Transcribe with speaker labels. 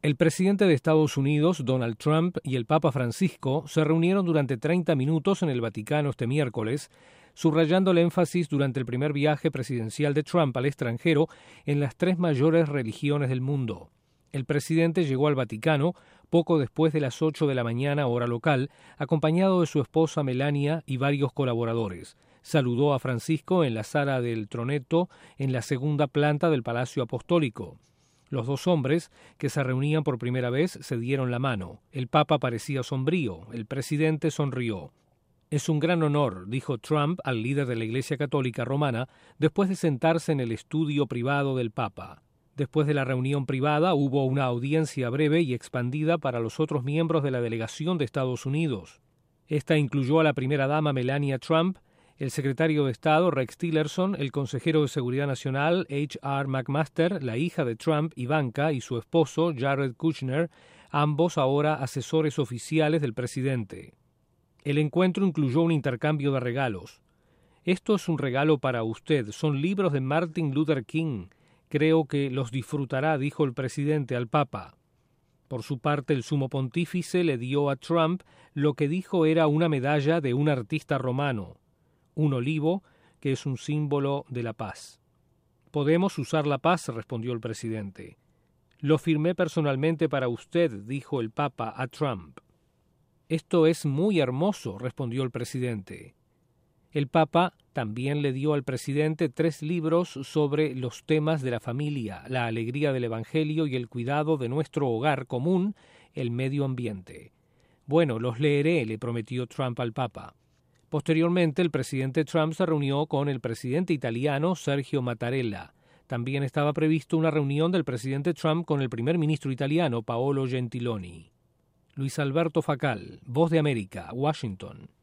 Speaker 1: El presidente de Estados Unidos, Donald Trump, y el Papa Francisco se reunieron durante 30 minutos en el Vaticano este miércoles, subrayando el énfasis durante el primer viaje presidencial de Trump al extranjero en las tres mayores religiones del mundo. El presidente llegó al Vaticano poco después de las 8 de la mañana, hora local, acompañado de su esposa Melania y varios colaboradores. Saludó a Francisco en la sala del Tronetto, en la segunda planta del Palacio Apostólico. Los dos hombres, que se reunían por primera vez, se dieron la mano. El Papa parecía sombrío, el presidente sonrió. Es un gran honor, dijo Trump al líder de la Iglesia Católica Romana, después de sentarse en el estudio privado del Papa. Después de la reunión privada hubo una audiencia breve y expandida para los otros miembros de la delegación de Estados Unidos. Esta incluyó a la primera dama Melania Trump, el secretario de Estado Rex Tillerson, el consejero de Seguridad Nacional H.R. McMaster, la hija de Trump, Ivanka, y su esposo Jared Kushner, ambos ahora asesores oficiales del presidente. El encuentro incluyó un intercambio de regalos. Esto es un regalo para usted, son libros de Martin Luther King. Creo que los disfrutará, dijo el presidente al Papa. Por su parte, el sumo pontífice le dio a Trump lo que dijo era una medalla de un artista romano, un olivo, que es un símbolo de la paz. «Podemos usar la paz», respondió el presidente. «Lo firmé personalmente para usted», dijo el Papa a Trump. «Esto es muy hermoso», respondió el presidente. El Papa también le dio al presidente 3 libros sobre los temas de la familia, la alegría del Evangelio y el cuidado de nuestro hogar común, el medio ambiente. «Bueno, los leeré», le prometió Trump al Papa. Posteriormente, el presidente Trump se reunió con el presidente italiano Sergio Mattarella. También estaba previsto una reunión del presidente Trump con el primer ministro italiano Paolo Gentiloni. Luis Alberto Facal, Voz de América, Washington.